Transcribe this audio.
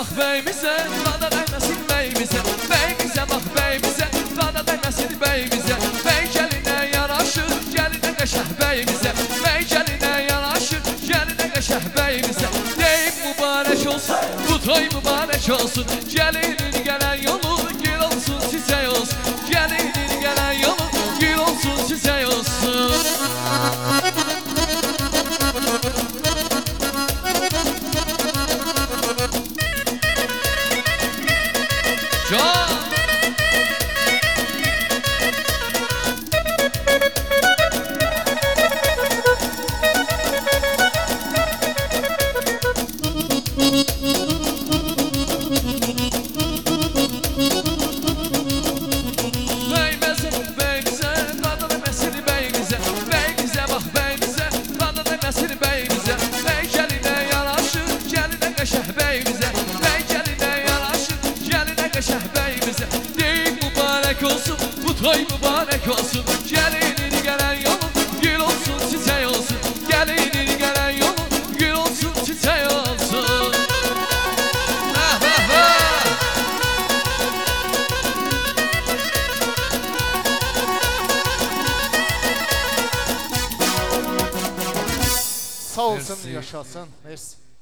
bak beyimize, dana değmesin beyimize. Beyimize bak beyimize, dana değmesin beyimize. Bey geline yaraşır, geline qəşəh beyimize. Bey geline yaraşır, geline qəşəh beyimize. Deyim mübarək olsun, bu toy mübarək olsun. Gelinin gelen yolu gül olsun, çiçek olsun. Gelinin gelen yolu gül olsun, çiçek olsun. Can! Olsun, bu toy mübarek olsun. Gelinin gelen yolu gül olsun, çiçek olsun. Gelinin gelen yolu gül olsun, çiçek olsun. Ha ha ha. Sağ olsun, yaşasın. Mersi.